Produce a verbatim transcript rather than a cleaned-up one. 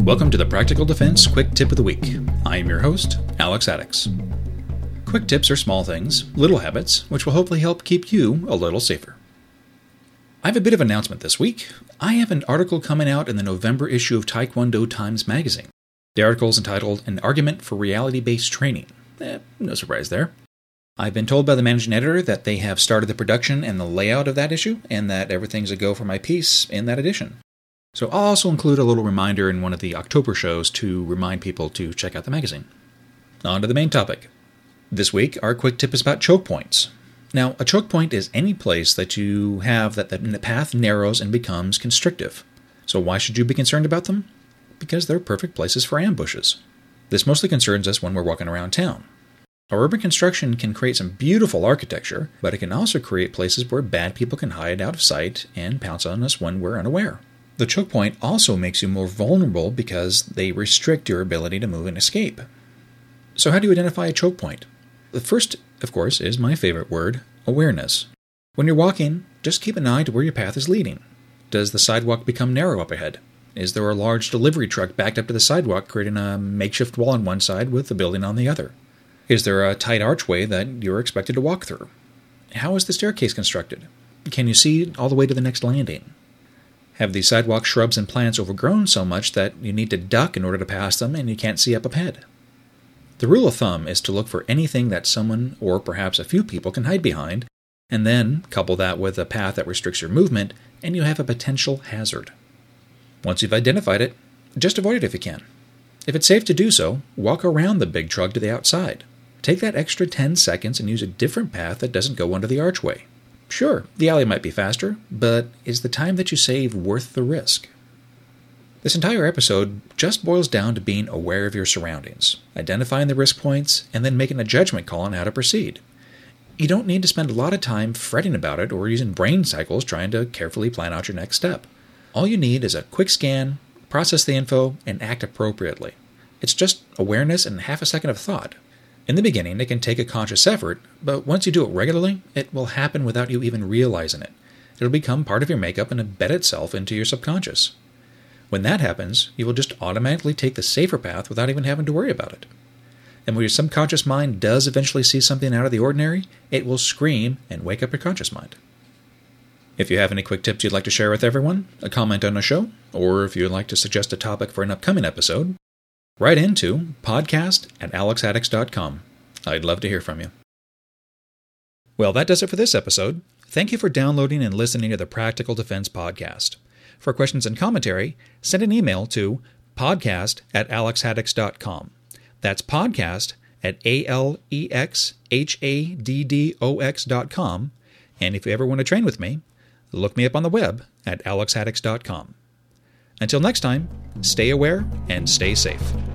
Welcome to the Practical Defense Quick Tip of the Week. I am your host, Alex Addicks. Quick tips are small things, little habits, which will hopefully help keep you a little safer. I have a bit of announcement this week. I have an article coming out in the November issue of Taekwondo Times magazine. The article is entitled An Argument for Reality-Based Training. Eh, no surprise there. I've been told by the managing editor that they have started the production and the layout of that issue, and that everything's a go for my piece in that edition. So I'll also include a little reminder in one of the October shows to remind people to check out the magazine. On to the main topic. This week, our quick tip is about choke points. Now, a choke point is any place that you have that the path narrows and becomes constrictive. So why should you be concerned about them? Because they're perfect places for ambushes. This mostly concerns us when we're walking around town. Our urban construction can create some beautiful architecture, but it can also create places where bad people can hide out of sight and pounce on us when we're unaware. The choke point also makes you more vulnerable because they restrict your ability to move and escape. So how do you identify a choke point? The first, of course, is my favorite word, awareness. When you're walking, just keep an eye to where your path is leading. Does the sidewalk become narrow up ahead? Is there a large delivery truck backed up to the sidewalk, creating a makeshift wall on one side with a building on the other? Is there a tight archway that you're expected to walk through? How is the staircase constructed? Can you see all the way to the next landing? Have the sidewalk shrubs and plants overgrown so much that you need to duck in order to pass them and you can't see up ahead? The rule of thumb is to look for anything that someone or perhaps a few people can hide behind, and then couple that with a path that restricts your movement, and you have a potential hazard. Once you've identified it, just avoid it if you can. If it's safe to do so, walk around the big truck to the outside. Take that extra ten seconds and use a different path that doesn't go under the archway. Sure, the alley might be faster, but is the time that you save worth the risk? This entire episode just boils down to being aware of your surroundings, identifying the risk points, and then making a judgment call on how to proceed. You don't need to spend a lot of time fretting about it or using brain cycles trying to carefully plan out your next step. All you need is a quick scan, process the info, and act appropriately. It's just awareness and half a second of thought. In the beginning, it can take a conscious effort, but once you do it regularly, it will happen without you even realizing it. It'll become part of your makeup and embed itself into your subconscious. When that happens, you will just automatically take the safer path without even having to worry about it. And when your subconscious mind does eventually see something out of the ordinary, it will scream and wake up your conscious mind. If you have any quick tips you'd like to share with everyone, a comment on a show, or if you'd like to suggest a topic for an upcoming episode, write into podcast at alexaddicts dot com. I'd love to hear from you. Well, that does it for this episode. Thank you for downloading and listening to the Practical Defense Podcast. For questions and commentary, send an email to podcast at alexaddicts dot com. That's podcast at A L E X H A D D O X dot com. And if you ever want to train with me, look me up on the web at alexaddicts dot com. Until next time, stay aware and stay safe.